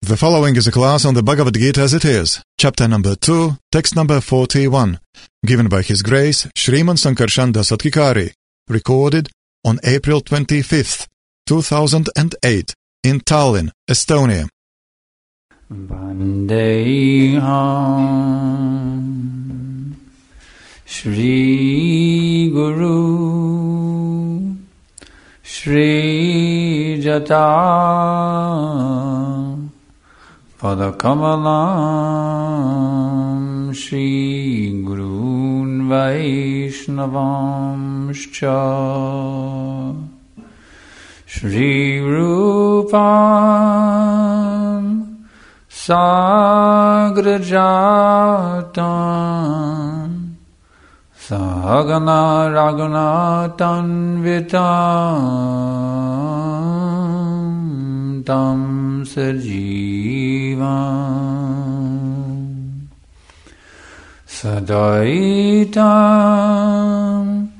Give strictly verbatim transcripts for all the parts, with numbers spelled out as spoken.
The following is a class on the Bhagavad Gita as it is, chapter number two, text number forty-one, given by His Grace Sriman Sankarshan Das Adhikari, recorded on April twenty-fifth, two thousand eight, in Tallinn, Estonia. Vandeham Shri Guru Shri Jata Padakamalam Shri Gurun Vaishnavamscha Shri Rupam Sagrajatam Sahagana Raghunatan Vitam Tam Sajivam Sadaitam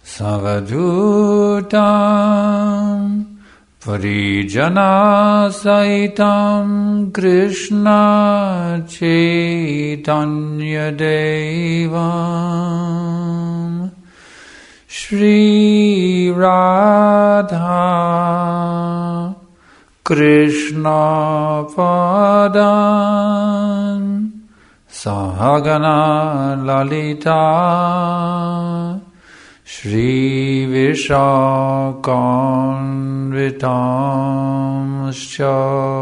Savadutam Parijana Saitam Krishna Chaitanya Devam Shri Radha Krishna Padan Sahagana Lalita Shri Vishakanvitamscha.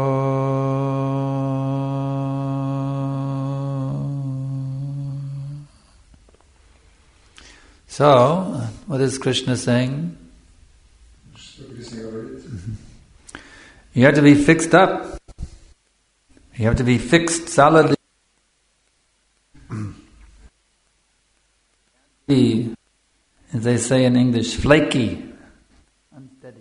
So, what is Krishna saying? You have to be fixed up. You have to be fixed solidly. As they say in English, flaky, unsteady.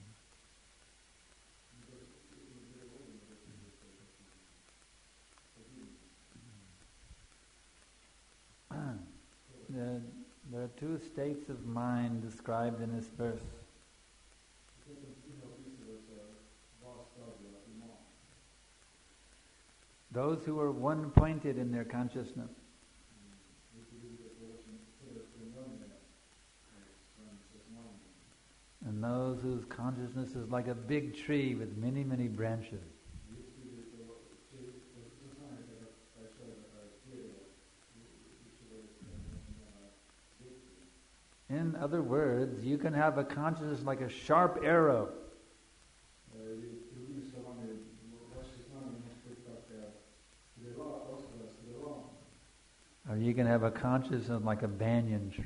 There, there are two states of mind described in this verse. Those who are one-pointed in their consciousness. And those whose consciousness is like a big tree with many, many branches. In other words, you can have a consciousness like a sharp arrow. Or you can have a consciousness like a banyan tree.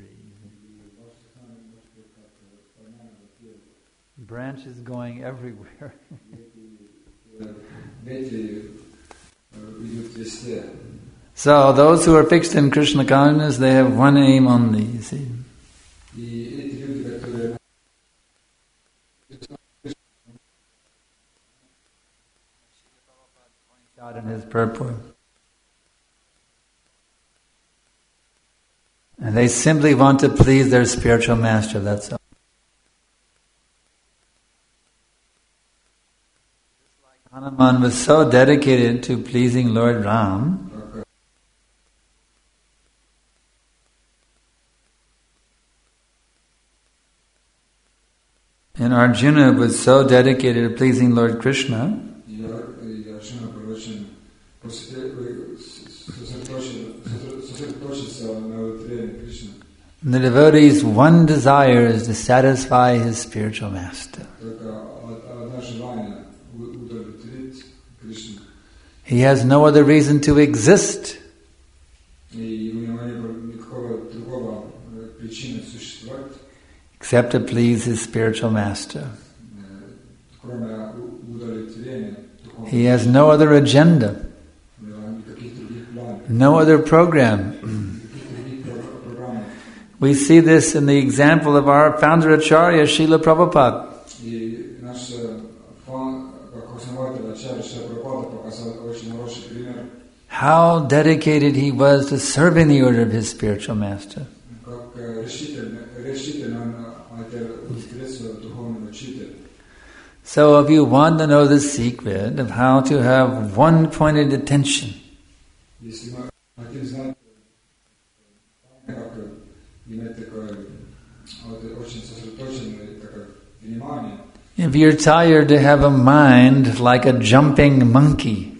Branches going everywhere. So those who are fixed in Krishna consciousness, they have one aim only, you see. Out in his purport. And they simply want to please their spiritual master, that's all. Hanuman was so dedicated to pleasing Lord Ram and Arjuna was so dedicated to pleasing Lord Krishna. And the devotee's one desire is to satisfy his spiritual master. He has no other reason to exist. Except to please his spiritual master. He has no other agenda. No other program. We see this in the example of our founder Acharya, Srila Prabhupada. How dedicated he was to serving the order of his spiritual master. So if you want to know the secret of how to have one-pointed attention, if you're tired to have a mind like a jumping monkey,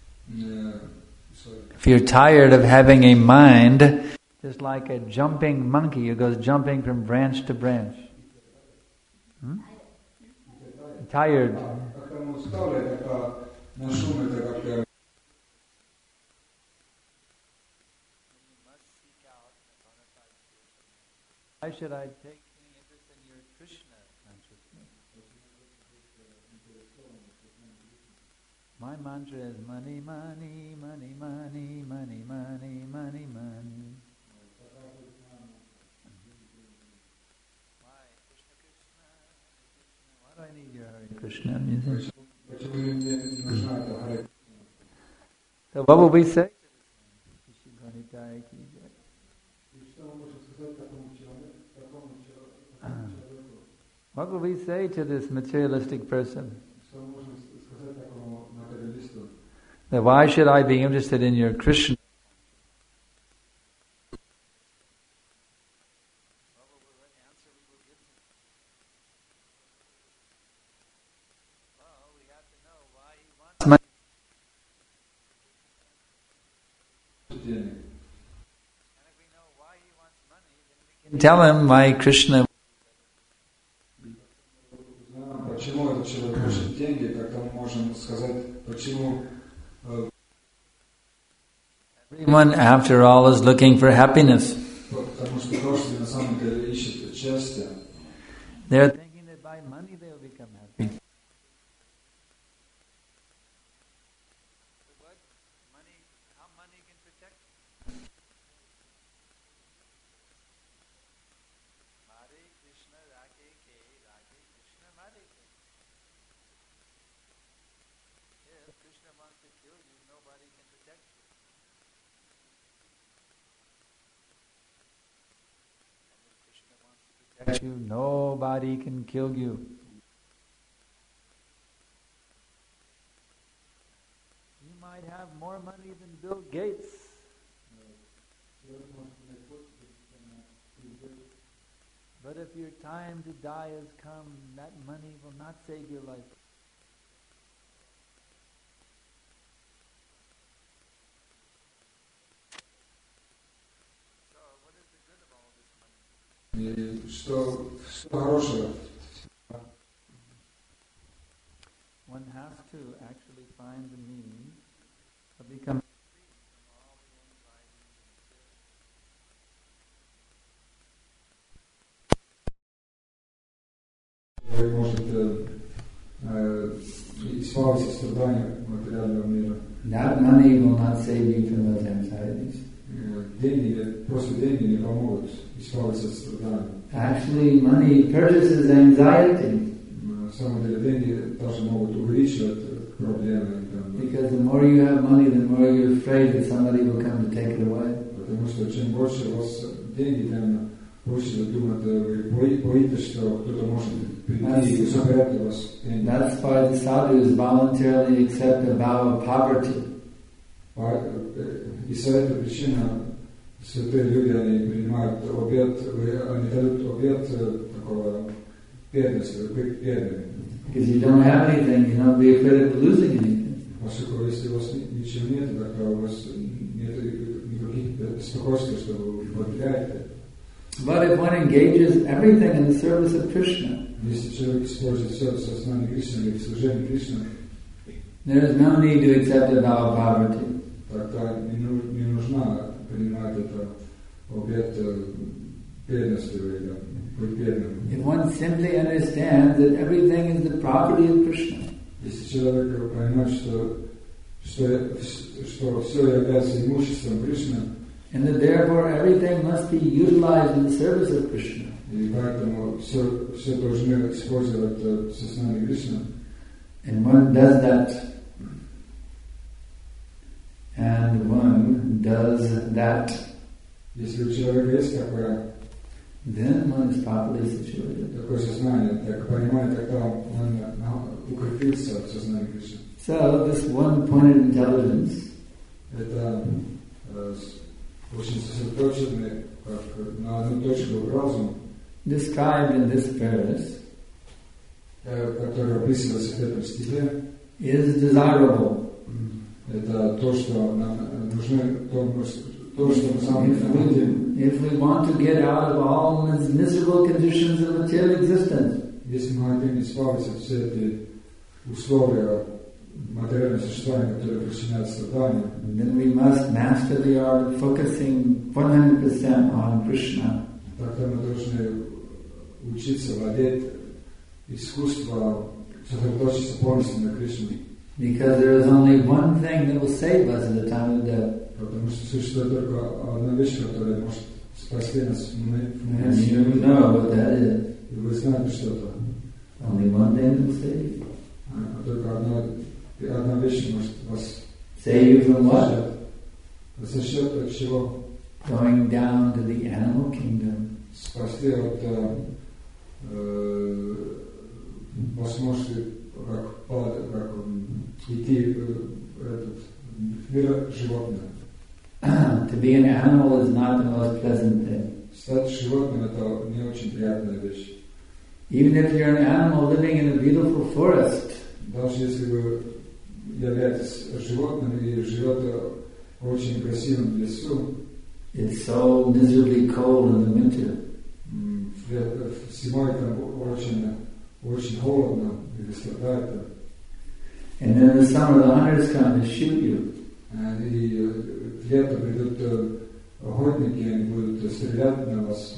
if you're tired of having a mind just like a jumping monkey who goes jumping from branch to branch, hmm? Tired. Why should I take any interest in your Krishna consciousness? My mantra is money, money, money, money, money, money, money, money. Why? Krishna, Krishna, Krishna. Why do I need your Hare Krishna music? So what will we say? What will we say to this materialistic person? That why should I be interested in your Krishna? Tell him why Krishna. Everyone, after all, is looking for happiness. They're thinking that by money they will become happy. What? Money? How money can protect you? Hare Krishna, Rake Ke, Rake Krishna, Hare Ke. If Krishna wants to kill you, nobody can protect you. You, nobody can kill you. You might have more money than Bill Gates. But if your time to die has come, that money will not save your life. Что, что хорошего? One has to actually find the means of becoming free from all the anxiety. Вы можете э, избавиться от страданий материального мира. That money will not save you from those anxieties. Деньги, просто деньги не помогут избавиться от страданий. Actually, money purchases anxiety. На самом деле, деньги даже могут увеличивать проблемы. Because the more you have money, the more you're afraid that somebody will come to take it away. Потому что чем больше у вас деньги, тем больше вы думаете, боитесь, что кто-то может прийти и забрать у вас деньги. That's why the sadhus voluntarily accept a vow of poverty. И за эту причину святые люди, они принимают обет, они дают обет такого бедности, быть бедными. Because you don't have anything, you don't be afraid of losing anything. Поскольку если у вас ничего нет, тогда у вас нет никаких беспокойств, что вы потеряете. But if one engages everything in the service of Krishna, если человек использует все сознание Кришны или служение Кришны, there is no need to accept a vow of poverty. Тогда не нужно принимать это обет бедности или быть бедным. If one simply understands that everything is the property of Krishna, если человек понимает, что, что, что все является имуществом Кришны, and that therefore everything must be utilized in the service of Krishna, и поэтому все, все должны использовать сознание Кришны, and one does that, and one does that, если у человека есть такое, then one is properly situated. такое сознание, так понимает, тогда он укрепился в сознании Кришны. So this one-pointed intelligence Это э, очень сосредоточенный как на одну точку разум, described in this verse э, который описывается в этом стихе, is desirable. это то, что нам нужно, то, то что мы сами видим. If we want to get out of all these miserable conditions of material existence, Если мы хотим избавиться от всех этих условий материального существования, которые причиняют страдания, then we must master the art of focusing one hundred percent on Krishna. тогда мы должны учиться владеть искусством сосредоточиться полностью на Кришне. Because there is only one thing that will save us at the time of death. Потому что существует только одна вещь, которая может спасти нас в And you know what that is. И вы знаете, что это. Only one thing that will save you. А только одна, одна вещь может вас Save you from what? За счет от чего? Going down to the animal kingdom. Спасти от э, возможности как, как идти в этот мир животных. To be an animal is not the most pleasant thing. Стать животным — это не очень приятная вещь. Even if you're an animal living in a beautiful forest, даже если вы являетесь животным и живете в очень красивом лесу, it's so miserably cold in the winter. Зимой там очень, очень холодно или страдает. And then in the summer the hunters come to shoot you. И лето придут охотники, они будут стрелять на вас.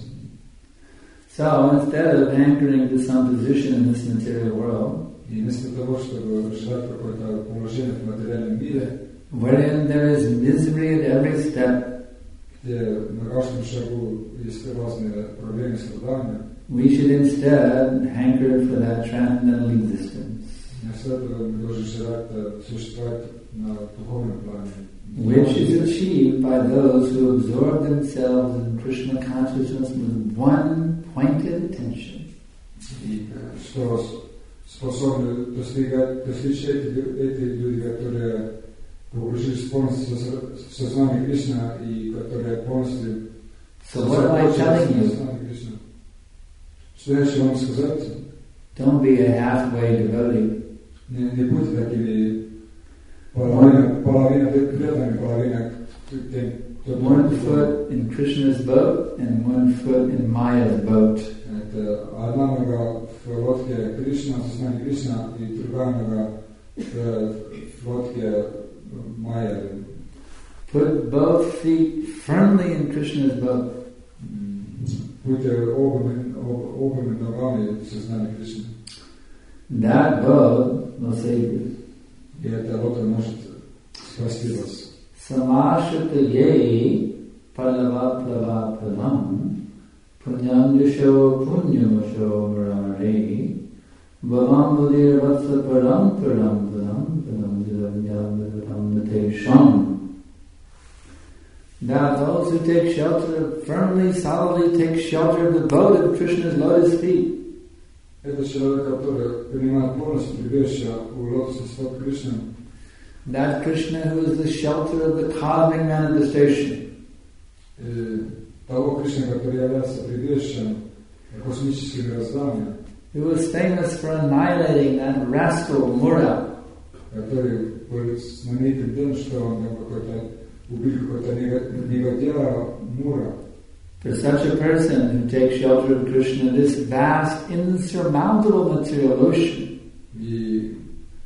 So instead of anchoring to some position in this material world, и вместо того, чтобы ждать какое-то положение в материальном мире, wherein there is misery at every step, где на каждом шагу есть разные проблемы, страдания, we should instead hanker for that transcendental existence, вместо этого мы должны желать существовать на духовном плане, which is achieved by those who absorb themselves in Krishna consciousness with one pointed attention. И что способны достигать, достичь эти, эти люди, которые погрузились полностью в сознание Кришна и которые полностью So what am I telling you? Что я хочу вам сказать? Don't be a halfway devotee. Не, не будьте такими половина, половина преданными, половина тем, кто One foot in Krishna's boat and one foot in Maya's boat. Это одна нога в лодке Кришна, сознание Кришна, и другая нога в лодке Майя. Put both feet firmly in Krishna's boat. Будьте обоими, обоими ногами в сознании Кришны. That boat will save you. И эта лодка может спасти вас. Samashata ye palavaplava palam punyam yasho punyamosho marare bhavam budir vatsa param param param param jidam yam yam Now those who take shelter, firmly, solidly take shelter of the boat of Krishna's lotus feet. Это человек, который принимает полностью прибежище у лотосных стоп Кришны. That Krishna who is the shelter of the cosmic manifestation. Того Кришны, который является прибежищем космического мироздания. Who was famous for annihilating that rascal Mura. Который был знаменитым тем, что он какой-то убил какой-то негодяя Мура. For such a person who takes shelter of Krishna, this vast, insurmountable material ocean, И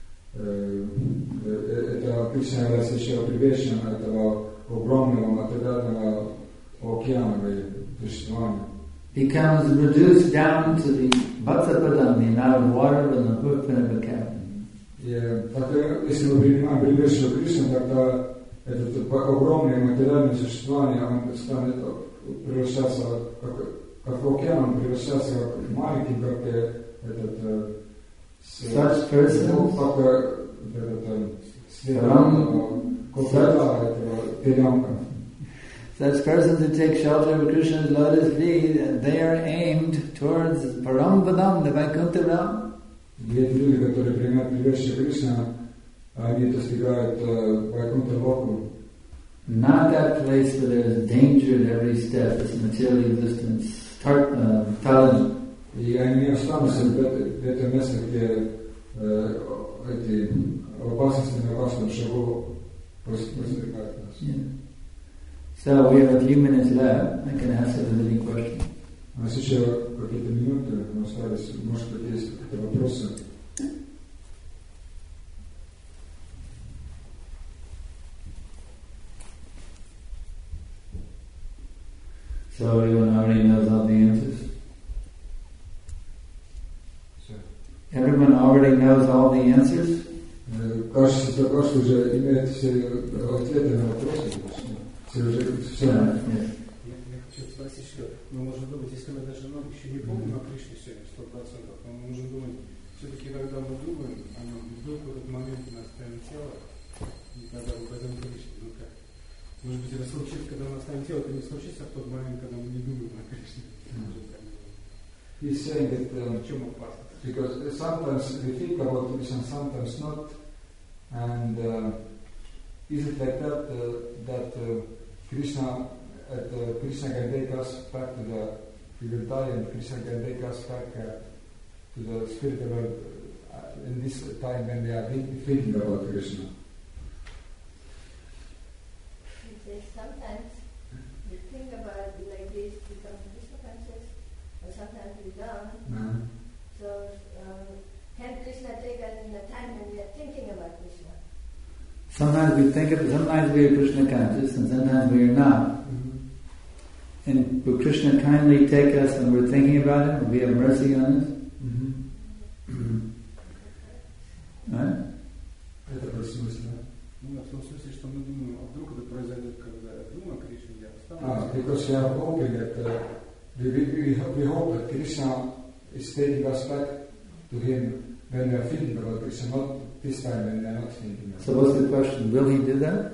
это Кришна является еще прибежищем этого огромного материального океана существования. becomes reduced down to the vatsapadam, the amount of water in the footprint of a cat. И тогда, если мы принимаем прибежище Кришны, тогда это огромное материальное существование, он станет превращаться как, как океан, он превращается как маленький, как этот Such persons, как этот следом кота этого теленка. Such persons who take shelter of Krishna's lotus feet, they are aimed towards Param Padam, the Vaikuntha realm. И эти люди, которые принимают прибежище Кришна, они достигают Вайкунта Локу. Not that place where there is danger at every step, this material existence, talent. И они не останутся в это место, где эти опасности на каждом шагу подстерегают нас. So we have a few minutes left. I can ask if there's any questions. У нас еще какие-то минуты остались. Может быть, есть какие-то вопросы? So everyone already knows all the answers? Everyone already knows all the answers? Кажется, каждый уже имеет все ответы на вопросы. Все уже все. Я хочу спросить, что мы можем думать, если мы даже ну, еще не помним о Кришне сегодня сто процентов, но мы можем думать, все-таки когда мы думаем о нем, вдруг в этот момент у нас станет тело, и тогда мы пойдем к Кришне. Ну как? Может быть, это случится, когда у нас станет тело, это не случится в тот момент, когда мы не думаем о Кришне. He's saying that um, в чем опасность? because sometimes we think about Krishna, sometimes not, and uh, is it like that uh, that uh, Krishna, at, uh, Krishna can take us back to the, we will die, and Krishna can take us back uh, to the spiritual world uh, in this time when we are thinking about Krishna. Sometimes we think about it like this, become Krishna conscious, or sometimes we don't. Uh-huh. So, um, can Krishna take us in the time when we are thinking about Krishna? Sometimes we think of, sometimes we are Krishna conscious, and sometimes we are not. Mm-hmm. And will Krishna kindly take us when we're thinking about Him? Will He have mercy on us? Mm-hmm. Right? Это по-смысле. Ну, в том смысле, что мы думаем, а вдруг это произойдет, когда я думаю о Кришне, я останусь. Ah, because we are hoping that uh, we, we, we hope that Krishna is taking us back to Him when we are thinking about Krishna, not this time when we are not thinking about Krishna. So what's the question? Will He do that?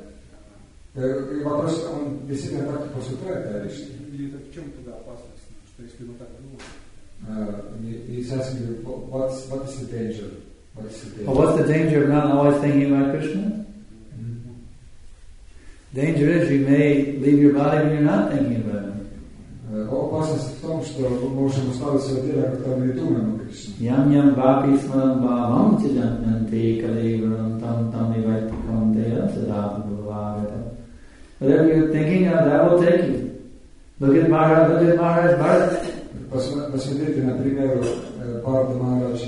И вопрос, он действительно так поступает, да, лишь? Или это в чем тогда опасность, что если мы так думаем? Uh, he's asking you, what's, what is the danger? What is the danger? Well, what's the danger of not always thinking about Krishna? Mm-hmm. Danger is you may leave your body when you're not thinking about Him. Опасность в том, что мы можем оставить свое тело, когда мы не думаем о Кришне. Yam yam vapi smaram bhavam chijantanti kalivaram tam tam ivaitikam deya sadabhavagata. Whatever you're thinking of, that will take you. Look at Maharaj, look at Maharaj Bharat. Посмотрите, например, Бхарата Махараджа.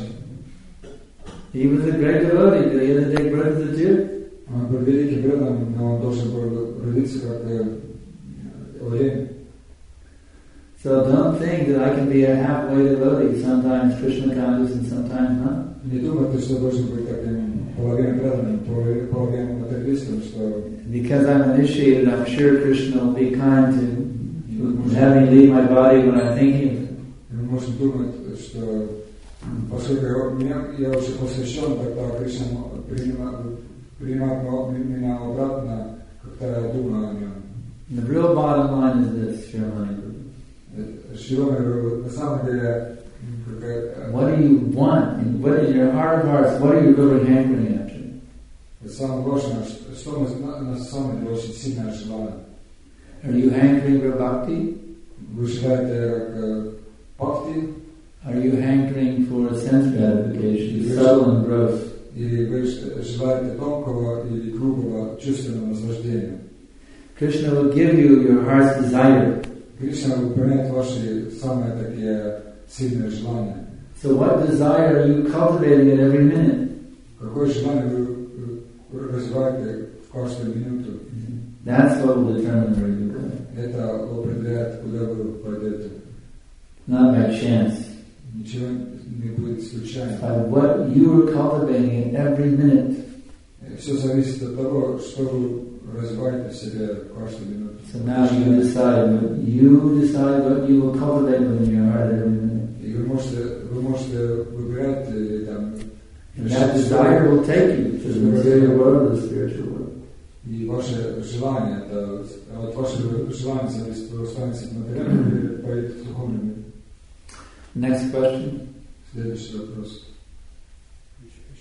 He was a great devotee, but he had to take birth as a Jew. Он был великим преданным, но он должен был родиться как олень. So don't think that I can be a halfway devotee, sometimes Krishna conscious and sometimes not. Не думайте, что должен быть таким половиной преданным, половиной материалистом, что... Because I'm initiated, I'm sure Krishna will be kind to have me leave my body when I'm thinking of Him. Мы можем думать, что поскольку я уже посвящен, тогда Кришна принимает меня обратно, когда я думаю о Нем. The real bottom line is this, Shrimani. На самом деле, what do you want? And what in your heart of hearts, what are you really hankering after? Самое важное, что мы на самом деле очень сильно желаем. Are you hankering for bhakti? Вы желаете бхакти? Are you hankering for sense gratification, subtle and gross? Или вы желаете тонкого или грубого чувственного наслаждения? Krishna will give you your heart's desire. Кришна выполняет ваши самые такие сильные желания. So what desire are you cultivating at every minute? Какое желание вы развиваете в каждую минуту? That's what will determine where you go. Это определяет, куда вы пойдете. Not by chance. Ничего не будет случайно. By what you are cultivating at every minute. Все зависит от того, что вы развиваете в себе каждую минуту. So now you decide what you decide what you will cultivate within your heart every minute. И вы можете, вы можете выбирать там. And that desire will take you to the material world, the spiritual world. И ваше желание, это от вашего желания зависит, вы останетесь материальным или поедете в духовный мир. Next question. Следующий вопрос.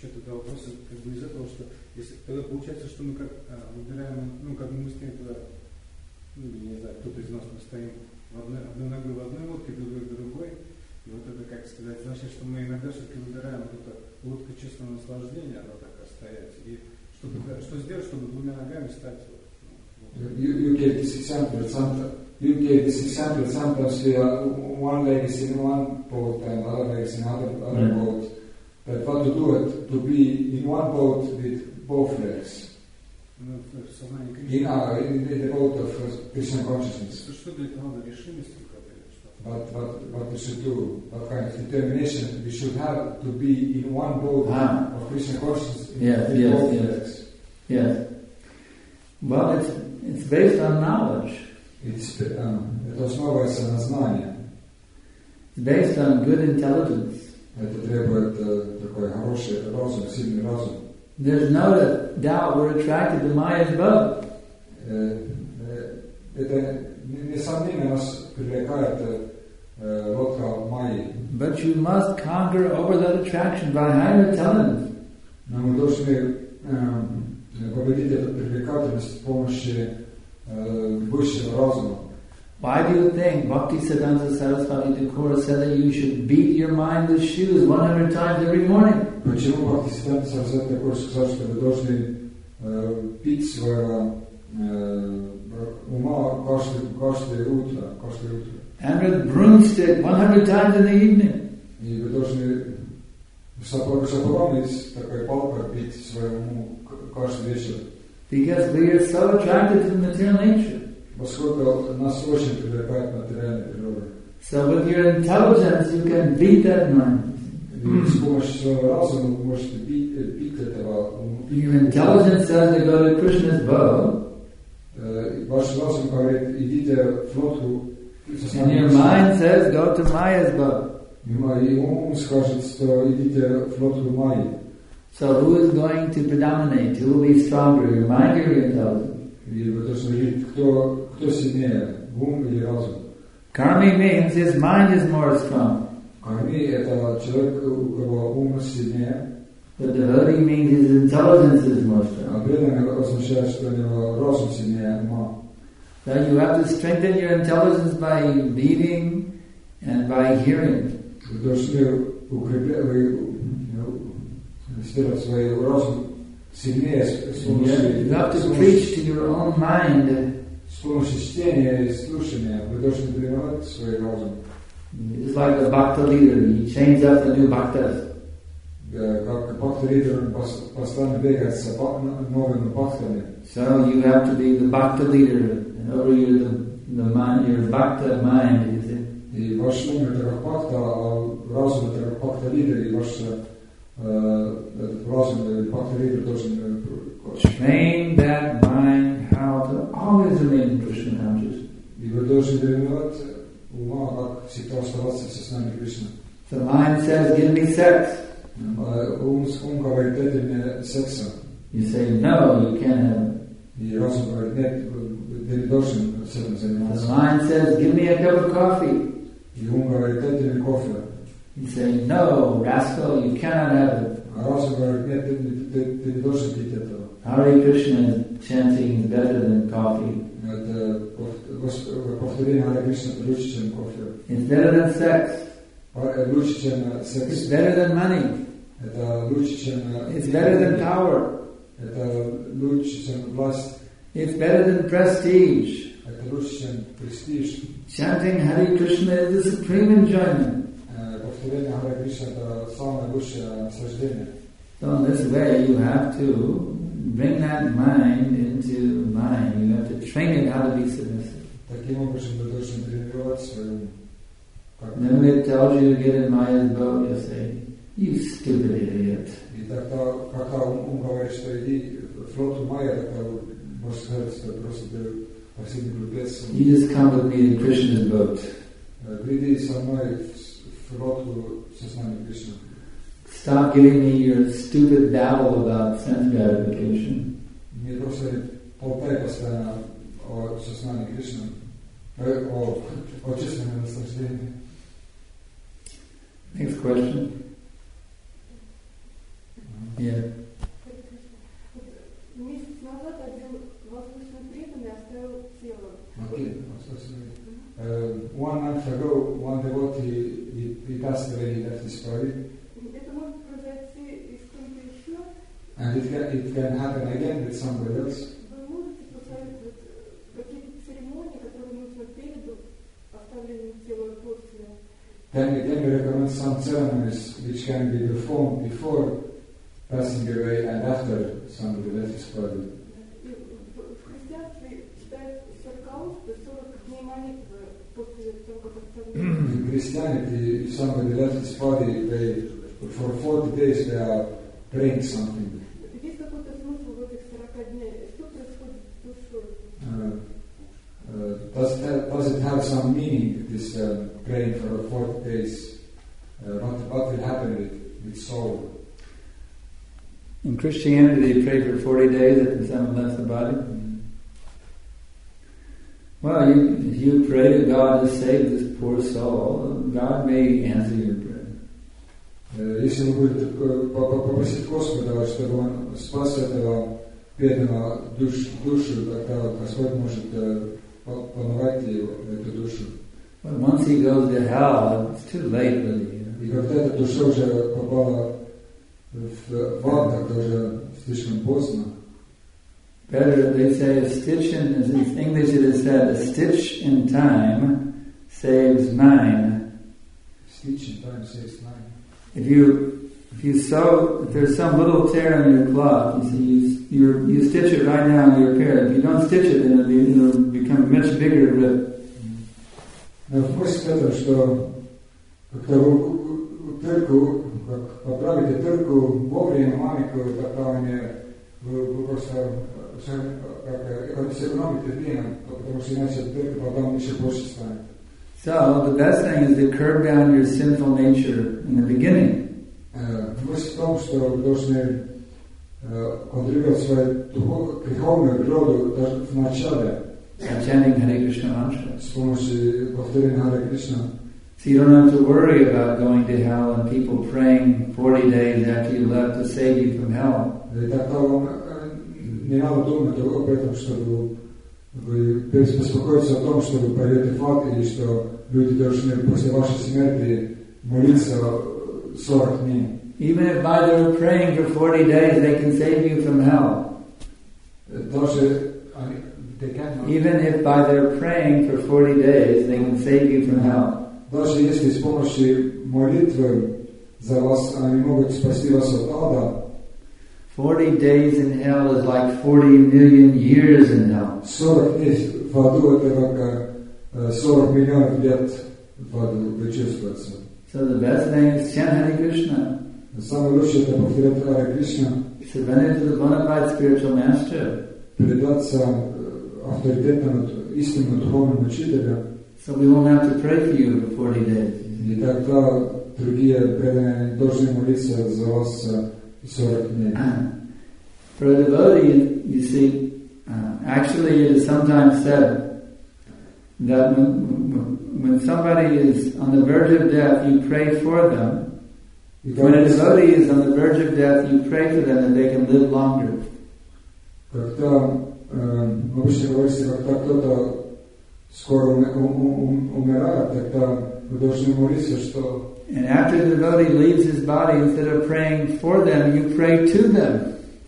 еще тогда вопрос как бы из этого, что если тогда получается, что мы как а, выбираем, ну как мы стоим туда, ну не знаю, кто-то из нас мы стоим в одной, одной ногой в одной лодке, другой в другой, и вот это, как сказать, значит, что мы иногда все-таки выбираем вот эту лодку чистого наслаждения, она так стоять, и что, тогда, что сделать, чтобы двумя ногами стать вот, ну, You, you gave this example. Sometimes you gave this example. Sometimes we are, one leg is in one boat and other leg is in other other Mm. boat. But what to do it to be in one boat with both legs? ну, в сознании In, Кришны. uh, in, in the boat of uh, Krishna consciousness. Что, что для этого надо? Решимость какая-то или что? But what what we should do? What kind of determination we should have to be in one boat Ah. of Krishna consciousness in, Yes, in yes, both yes. legs? Yes. Well, it's it's based on knowledge. It's, uh, это основывается на знании. It's based on good intelligence. Это требует uh, такой хороший разум, сильный разум. There's no doubt we're attracted to Maya's boat. Э, э, Это несомненно нас привлекает э, лодка Майи. But you must conquer over that attraction by higher intelligence. Но мы должны э, победить эту привлекательность с помощью э, высшего разума. Why do you think Bhaktisiddhanta Saraswati Thakur said that you should beat your mind with shoes one hundred times every morning? Почему Бхактисиданта Сарасвати Тхакур сказал, что вы должны э, пить своего э, ума каждое, каждое утро, каждое утро. And with broomstick one hundred times in the evening. И вы должны шапором из такой палкой бить своему каждый вечер. Because we are so attracted to the material nature. Поскольку нас очень привлекает материальная природа. So with your intelligence you can beat that mind. И с помощью своего разума вы можете бить, бить этого. Your intelligence says to go to Krishna's boat. Ваш разум говорит, идите в лодку. And your mind says go to Maya's boat. И ум скажет, что идите в лодку Майи. So who is going to predominate? Who will be stronger, your mind or your intelligence? И вы должны видеть, кто, кто сильнее, ум или разум. Karmi means his mind is more strong. Карми – это человек, у кого ум сильнее. The devotee means his intelligence is more А strong. преданный означает, что у него разум сильнее ума. So you have to strengthen your intelligence by reading and by hearing. Вы должны укреплять, вы, ну, сделать свой разум сильнее с помощью, You have с to помощью, preach to your own mind. с помощью чтения и слушания. Вы должны тренировать свой разум. It's like a bhakta leader. He trains up the new bhaktas. Как бхакта-лидер, он постоянно бегает с новыми бхактами. So you have to be the bhakta leader, and over you the, the mind, your bhakta mind, you see. И ваш ум это как бхакта, а разум это как бхакта-лидер, и ваш э, этот разум или бхакта-лидер должен Train that mind how to always remain Krishna conscious. и вы должны тренировать ума, как всегда оставаться в сознании Кришны. The mind says, give me sex. Ум, ум говорит, дайте мне секса. You say, no, you can't have it. И разум говорит, нет, ты не должен этим The заниматься. mind says, give me a cup of coffee. И ум говорит, дайте мне кофе. You say, no, rascal, you cannot have it. А разум говорит, нет, ты, ты, ты не должен пить этого. Hare Krishna chanting is better than coffee. Это повторение Харе Кришны лучше, чем кофе. It's better than sex. Лучше, чем It's секс. better than money. Это лучше, чем... It's better than power. Это лучше, чем власть. It's better than prestige. Это лучше, чем престиж. Chanting Hare Krishna is the supreme enjoyment. Повторение Харе Кришны это самое лучшее наслаждение. So in this way you have to bring that mind into mind. You have to train it how to be submissive. Таким образом вы должны тренировать свою... And then when it tells you to get in Maya's boat, you say, you stupid idiot. И тогда, когда ум говорит, что иди в лодку Майя, тогда можно сказать, что просто ты последний глупец. You just come with me in Krishna's boat. Приди со мной в лодку сознания Кришны. Stop giving me your stupid babble about sense gratification. Не просто болтай постоянно о сознании Кришны, о, о чувственном наслаждении. Next question. Yeah. Месяц назад один воздушный преданный оставил тело. Okay, so, so, uh, one month ago, one devotee, he, he passed away, he left his body. Это может произойти и с кем-то еще. And it can, it can happen again with somebody else. Вы можете посоветовать какие-то церемонии, которые нужно перед оставлением тела и после? Can you, can you recommend some ceremonies which can be performed before passing away and after somebody left his body? В христианстве считают сорок сорок дней молитвы после того, как оставляют. In Christianity, if somebody left his body, they, for forty days they are praying something. Есть какой-то смысл в этих сорока дней? Что происходит с душой? Uh, uh, does, that, does it have some meaning, this uh, praying for forty days? Uh, what, what will happen with, with soul? In Christianity, they pray for forty days after someone left the body. Well, you, if you pray to God to save this poor soul, God may answer your prayer. Если вы будете попросить Господа, чтобы Он спас этого бедного душ, душу, тогда Господь может помогать эту душу. But once he goes to hell, it's too late, really. И когда эта душа уже попала в ад, тогда уже слишком поздно. Better, they say, a stitch in, in English it is said, a stitch in time saves nine. Stitch in time saves nine. If you if you sew, if there's some little tear in your cloth, you see, you you, you stitch it right now and you repair it. If you don't stitch it, then it'll, be, it'll become a much bigger rip. Но смысл в этом, что когда вы тырку, поправите тырку вовремя, маленькую, тогда вы, вы просто сэкономите время, потому что иначе тырка потом еще больше станет. So, the best thing is to curb down your sinful nature in the beginning. Мысль в том, что вы должны контролировать свою греховную природу даже в начале. By chanting Hare Krishna mantra. С помощью повторения Hare Krishna. So you don't have to worry about going to hell and people praying forty days after you left to save you from hell. И тогда вам не надо думать об этом, чтобы вы беспокоиться о том, что вы пойдете в ад, или что люди должны после вашей смерти молиться сорок дней. Even if by their praying for forty days they can save you from hell. Даже Even if by their praying for forty days they can save you from hell. Даже если с помощью молитвы за вас они могут спасти вас от ада. Forty days in hell is like forty million years in hell. сорок дней в аду это как сорок миллионов лет в аду вы чувствуете. So the best thing is chant Hare Krishna. Самое лучшее это повторять Hare Krishna. Surrender to the bona fide spiritual master. Передаться авторитетному истинному духовному учителю. So we won't have to pray for you for forty days. И тогда другие преданные должны молиться за вас сорок дней. For a devotee, you see, uh, actually it is sometimes said that when, when somebody is on the verge of death, you pray for them. When a devotee is on the verge of death, you pray for them that they can live longer. Когда обычно говорится, когда кто-то скоро умирает, тогда вы должны молиться, что... And after the devotee leaves his body, instead of praying for them, you pray to them.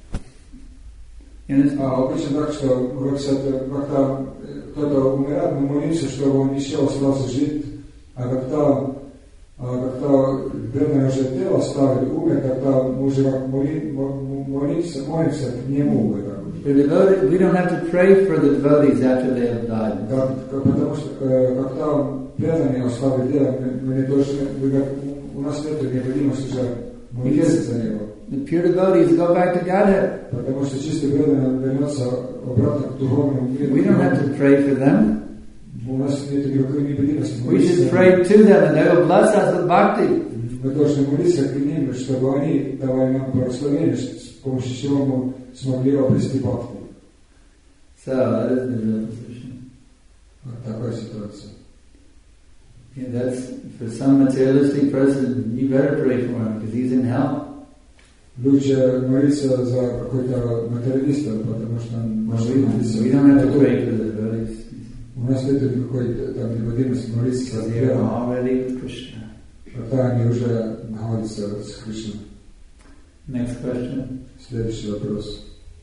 А обычно так, что говорится, когда кто-то умирает, мы молимся, чтобы он еще остался жить, а когда, а когда бедное уже тело ставит, умер, тогда мы уже молимся, молимся к нему. The devotee, we don't have to pray for the devotees after they have died. Потому что когда преданные оставили тело, мы не должны, у нас нет необходимости уже молиться за него. The pure devotees go back to Godhead. Потому что чистый преданный вернется обратно к духовному миру. We don't have to pray for them. У нас нет никакой необходимости. We should pray to them and they will bless us with bhakti. Мы должны молиться к ним, чтобы они давали нам благословение, с помощью чего мы смогли обрести бхакти. So that is the real position. Вот такая ситуация. Yeah, that's for some materialistic person. You better pray for him because he's in hell. лучше молиться за какой-то материалиста, потому что он может молиться. We don't have to pray to the devotees. У нас нет никакой там необходимости молиться за They are веру. already with Krishna. Тогда они уже находятся с Кришной. Next question. Следующий вопрос.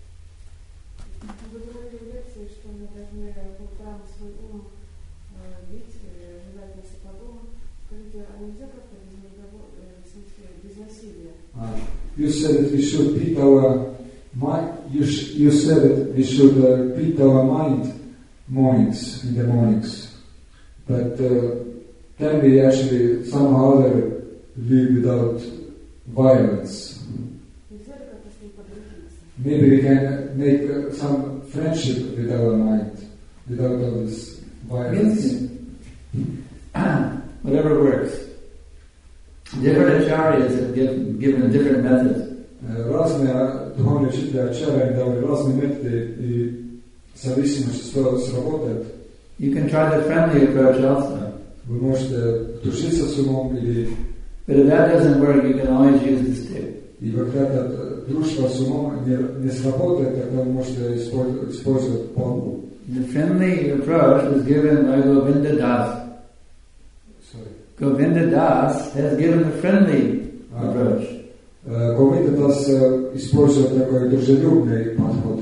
Вы говорили в лекции, что мы должны по утрам свой ум бить, желательно сапогом. Скажите, а нельзя как-то без разговора, в смысле, без насилия? Uh, you said that we should beat our mind. You, sh- you said that we should uh, beat our mind mornings in the mornings, but uh, can we actually somehow other live without violence? Нельзя ли как-то с ним подружиться? Maybe we can make uh, some friendship with our mind without all this violence. Whatever works. Different acharyas have given, given different methods. Разные духовные учители ачарьи дали разные методы, и в зависимости, что сработает, You can try the friendly approach also. вы можете тушиться с умом, или But if that doesn't work, you can always use the stick. и когда эта дружба с умом не, не сработает, тогда вы можете использовать, использовать палку. The friendly approach was given by Govinda Das. Govinda Das has given the friendly Ah. approach. Говинда Дас использует такой дружелюбный подход.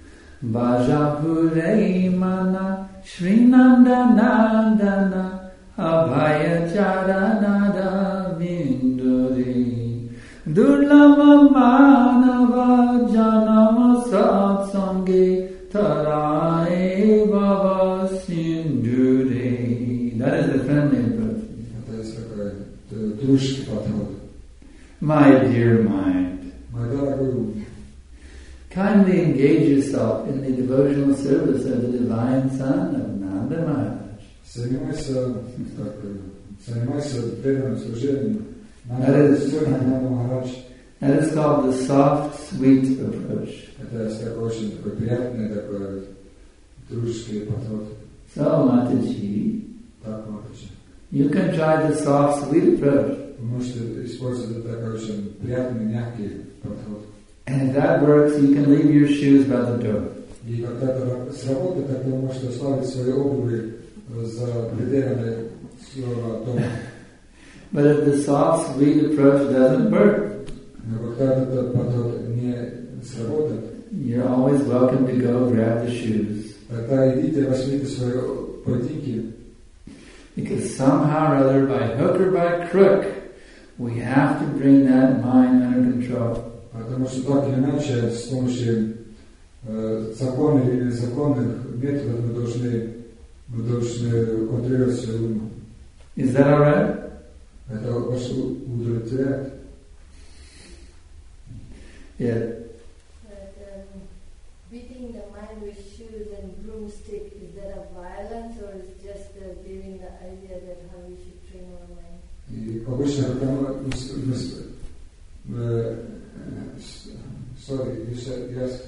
Vajapure mana Shrinanda Nandana Abhaya Charanada Vinduri Durlama Manava Janama Satsangi Tarae Baba Sinduri. That is the friendly approach. Это есть такой дружеский подход. My dear mind, Мой дорогой ум, kindly engage yourself in the devotional service of the divine son of Nanda Maharaj. занимайся, так, занимайся преданным служением. That is, Нанда Махарадж. that is called the soft, sweet approach. Это такой очень такой приятный, такой дружеский подход. So, Mataji, Так, Махарадж. you can try the soft, sweet approach. Вы можете использовать такой очень приятный, мягкий подход. And if that works, you can leave your shoes by the door. И когда это сработает, тогда вы можете оставить свои обуви за пределами своего дома. But if the soft, sweet approach doesn't work, Но когда этот подход не сработает, you're always welcome to go grab the shoes. тогда идите, возьмите свои ботинки. Because somehow or other, by hook or by crook, we have to bring that mind under control. Потому что так или иначе, с помощью э, законных или незаконных методов мы должны, мы должны контролировать свой ум. Is that alright? Это вас удовлетворяет? Yeah. But um, beating the mind with shoes and broomstick, is that a violence or is just uh, giving the idea that how we should train our mind? И обычно, когда мы, мы, мы sorry, you said yes.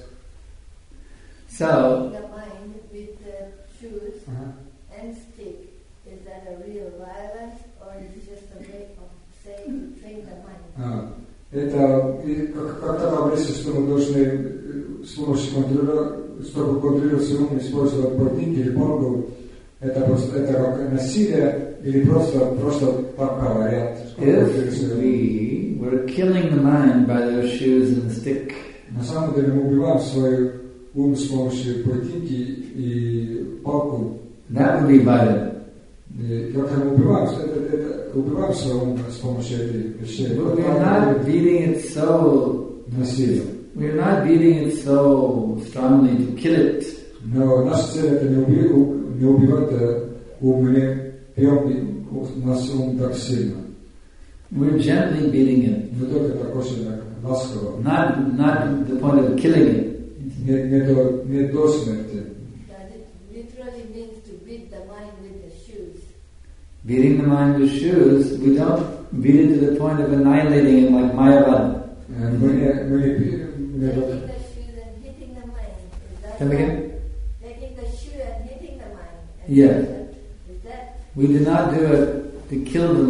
So, The mind with the shoes Uh-huh. and stick, is that a real violence or is it just a way of saying to train the mind? А, это и как, как тогда мысли, что мы должны э, с помощью контроля, чтобы контролировать свой ум, использовать ботинки или палку, это просто это как насилие или просто просто так говорят. if we were killing the mind by those shoes and the stick, На самом деле мы убиваем свой ум с помощью ботинки и палку. that would be violent. И как мы убиваем, это, это убиваем свой ум с помощью этих вещей. But we're not beating it so, Насилие. we're not beating it so strongly to kill it. Но наша цель это не, уби, не убивать ум, мы не бьем наш ум так сильно. We're gently beating it, Мы только так очень так ласково. not not to the point of killing it. Не, не, до, не до смерти. That it literally means to beat the mind with the shoes. Beating the mind with shoes, we don't beat it to the point of annihilating it like Mayavada. Мы не, мы не, не, Taking the shoes and hitting the mind. Is that Come again? Taking the shoe and hitting the mind. And Yes. Is that We do not do it to kill the mind.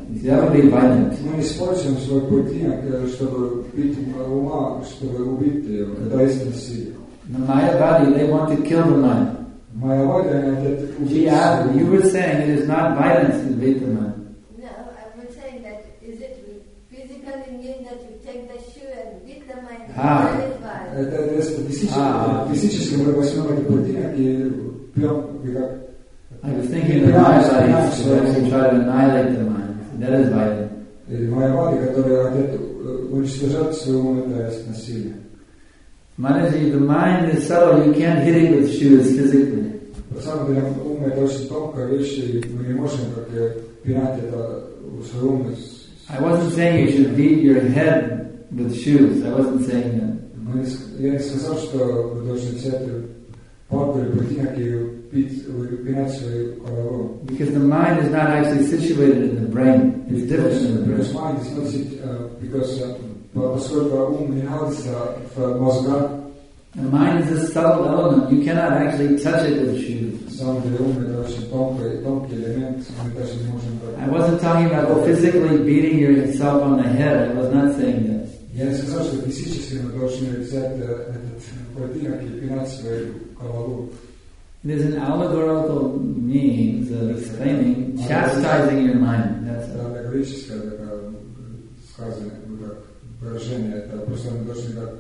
You see, that would be violent. Мы не используем свой ботинок, чтобы бить ума, чтобы убить его. Это есть насилие. The Mayavadi, they want to kill the mind. Майявади, они хотят убить. She asked, you were saying it is not violence to beat the mind. No, I was saying that is it physically mean that you take the shoe and beat the mind? Ah. That is violence. Это, это физически, А. физически мы возьмем этот ботинок и бьем, и как... I was thinking of the Mayavadis who actually try to annihilate the mind. That is violent. Или майявади, которые хотят уничтожать свой ум, это есть насилие. Mataji, the mind is subtle. You can't hit it with shoes physically. На самом деле, ум это очень тонкая вещь, и мы не можем как пинать это в свой ум. I wasn't saying you should beat your head with shoes. I wasn't saying that. Я не сказал, что вы должны взять палку или ботинок и пинать свою голову. Because the mind is not actually situated in the brain. It's different in the brain. Because mind is not sit, uh, because uh, поскольку ум не находится в мозгах. The mind is a subtle element. You cannot actually touch it with shoes. На самом деле ум это очень тонкий, тонкий элемент. Мы даже не можем. I wasn't talking about physically beating yourself on the head. I was not saying that. Я не сказал, что физически мы должны взять этот ботинок и пинать свою голову. It is an allegorical means of explaining, chastising your mind. That's это аллегорическое такое сказание, как выражение. Это просто мы должны как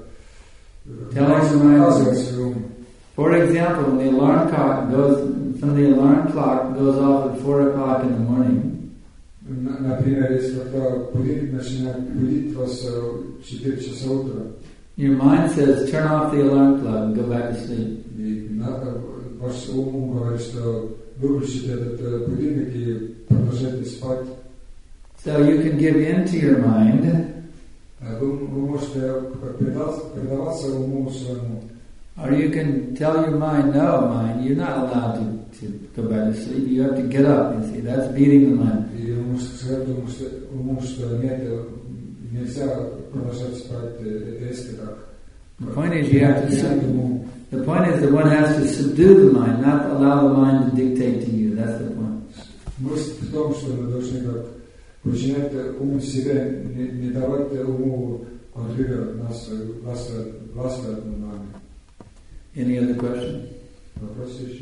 показывать свой ум. For example, when the alarm clock goes, when the alarm clock goes off at four o'clock in the morning. Например, если кто будильник начинает будить вас в четыре часа утра. Your mind says, turn off the alarm clock and go back to sleep. И ваш ум говорит, что выключите этот будильник и продолжайте спать. So you can give in to your mind. Вы, вы можете предаваться уму своему. Or you can tell your mind, no, mind, you're not allowed to, to go back to sleep. You have to get up. You see, that's beating the mind. И вы можете сказать уму, что нет, нельзя продолжать спать. Это есть так. The point is, you have to. Sub- the point is, that one has to subdue the mind, not allow the mind to dictate to you. That's the point. Мысль в том, что мы должны как подчинять ум себе, не, не давать уму контролировать нас, властвовать над нами. Any other question? Вопросы еще?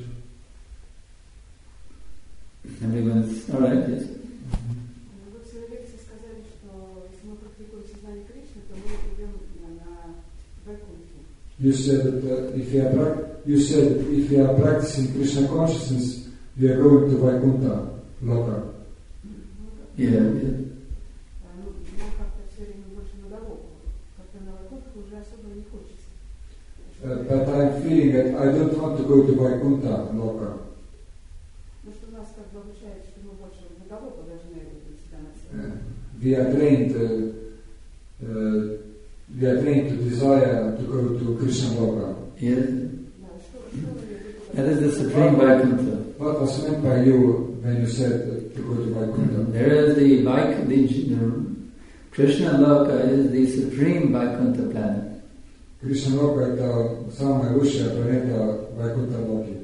Everyone's all right. Yes. Вы в своей лекции сказали, что если мы практикуем сознание Кришны, то мы идем на Вайкунтху. You said that uh, if you are you said if you are practicing Krishna consciousness, you are going to Vaikuntha Loka. Yeah. Yeah. Ну, как-то все время больше на дорогу. Как-то на Вайкунтху уже особо не хочется. Uh, but I'm feeling that I don't want to go to Vaikuntha Loka. Потому что нас как бы обучают, что мы больше на дорогу должны себя Uh, we are trained. Uh, uh, We are trained to desire to go to Krishna Loka. Yes. That is the supreme Vaikuntha. What was meant by you when you said to go to Vaikuntha? There is the Vaikuntha. The Krishna Loka is the supreme Vaikuntha planet. Krishna Loka это самая высшая планета Vaikuntha Loki.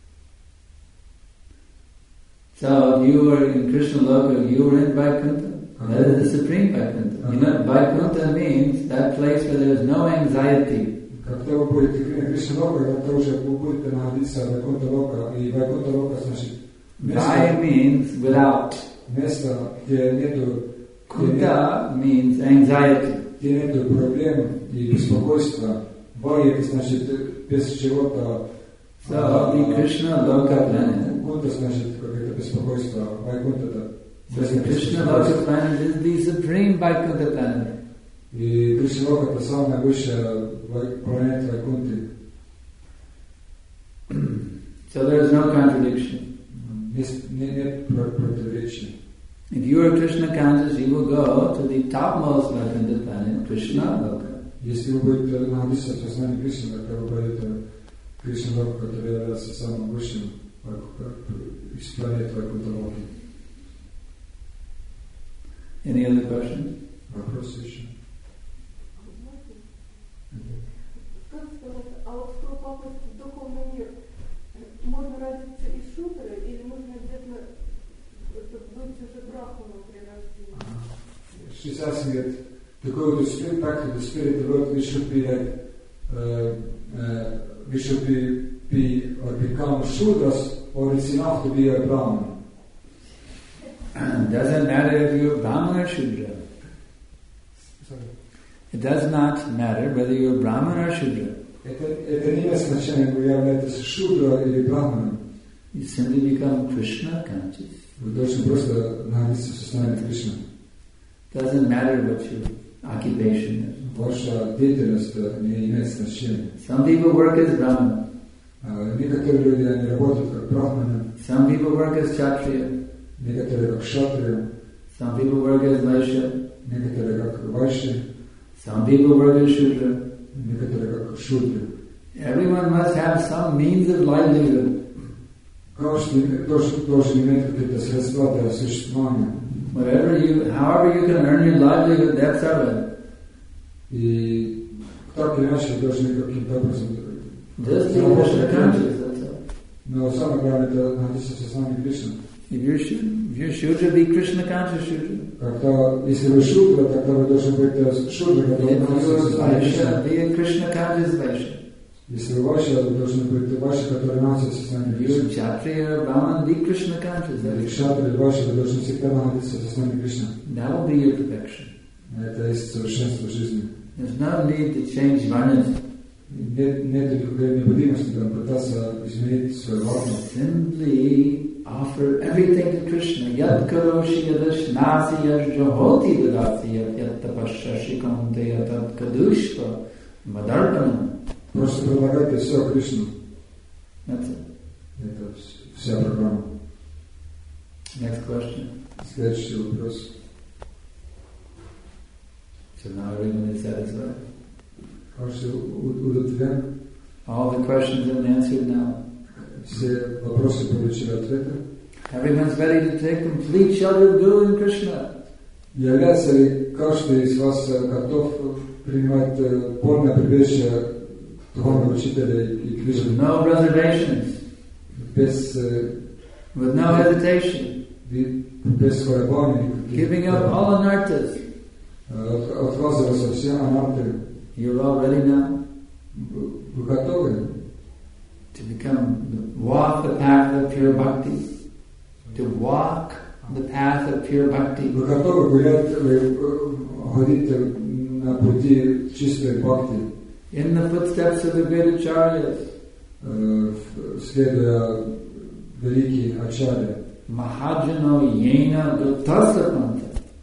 So if you were in Krishna Loka, you were in Vaikuntha. That is the supreme Vaikuntha. You know, Vaikuntha means that place where there is no anxiety. Когда вы будете в Кришна Лока, это уже вы будете находиться в Vaikuntha Loka, и Vaikuntha Loka значит Vai means without. Место, где нету Kunta means anxiety. Где нету проблем и беспокойства. Vai это значит без чего-то. So the Krishna Loka planet. Kunta значит какое-то беспокойство. Vaikuntha это. So the Krishna Loka planet is the supreme Vaikuntha planet. И Кришна Лока это самая высшая планета Вайкунты. So there is no contradiction. Нет, нет противоречия. If you are Krishna conscious, you will go to the topmost Vaikuntha planet, Krishna Loka. Если вы будете находиться в сознании Кришны, то вы будете Кришна Лока, который является самым высшим из планет Вайкунта Локи. Any other questions? Вопросы еще? Как сказать, а вот чтобы попасть в духовный мир, можно родиться из шудры или нужно где-то быть уже брахманом при рождении? she's asking it to go to spirit, back to the spirit world. We should be like, uh, uh, we should be, be or become Shudras, or it's enough to be a Brahman. It doesn't matter if you're Brahman or Shudra. Sorry. It does not matter whether you're Brahman or Shudra. Это, это не имеет значения, вы являетесь Шудра или Брахманом. You simply become Krishna conscious. Вы должны просто находиться в состоянии Кришны. Doesn't matter what your occupation is. Ваша деятельность не имеет значения. Some people work as Brahman. Некоторые люди, они работают как Брахманы. Some people work as Kshatriya. Некоторые как Кшатрия. Some people work as Vaishya. Некоторые как Вайши. Some people work as Shudra. Некоторые как Шудри. Everyone must have some means of livelihood. Каждый должен, должен иметь какие-то средства для существования. Whatever you, however you can earn your livelihood, that's all right. И так или иначе должны каким-то образом Just be Krishna conscious, that's all. Но самое главное это находиться в сознании Кришны. If you're Shudra, if you're Shudra, be Krishna conscious Shudra. Когда, если вы Шудра, тогда вы должны быть Шудра, который находится в сознании Кришны. Be a Krishna conscious Vaishya. Если вы Вайши, вы должны быть Вайши, который находится в сознании If Кришны. you're Kshatriya or Brahman, be Krishna conscious. Или Кшатри, или Вайши, вы должны всегда находиться в сознании Кришны. That will be your perfection. Это есть совершенство жизни. There's no need to change varnas. Нет, нет никакой необходимости там пытаться изменить свою варну. Simply offer everything to Krishna. Yad karoshi yadashnasi yajjahoti dadati yad tapashashi kante yad kadushva madarpanam. Просто предлагайте все Кришну. That's it. Это вся программа. Next question. Следующий вопрос. So now everyone is satisfied. Каждый удовлетворен. All the questions have been answered now. Все вопросы получили ответы. Everyone's ready to take complete shelter of Guru and Krishna. Является ли каждый из вас готов принимать полное прибежище духовного учителя и Кришны? With no reservations. Без, with no hesitation. Без колебаний. Giving up all anarthas. Отказываться все анарты. You're all ready now? Вы готовы? To become, walk the path of pure bhakti. To walk the path of pure bhakti. Вы готовы гулять, ходить на пути чистой бхакти? In the footsteps of the great acharyas. Следуя великие ачарьи. Mahajano yena dutasapanta.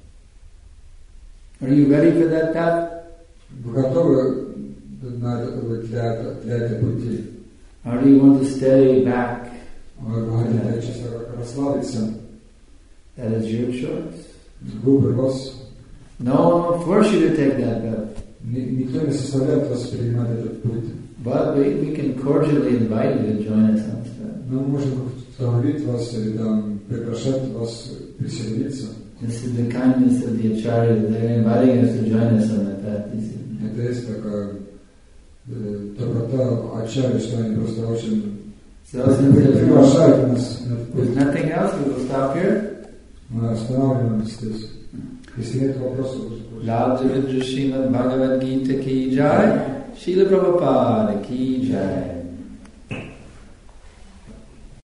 Are you ready for that path? Вы готовы для, для этой пути? Or do you want to stay back? Вы хотите чисто расслабиться? That is your choice. Выбор вас. No one will force you to take that path. Никто не заставляет вас принимать этот путь. But we, we can cordially invite you to join us on this path. Мы можем вдохновить вас или там приглашать вас присоединиться. This is the kindness of the acharyas. They're inviting us to join us on that path. Это есть такая доброта ачарьи, что они просто очень приглашают нас. There's nothing else. We will stop here. Мы останавливаемся здесь. Если нет вопросов, Lal Javindra Srimad Bhagavad Gita ki jai, Srila Prabhupada ki jai.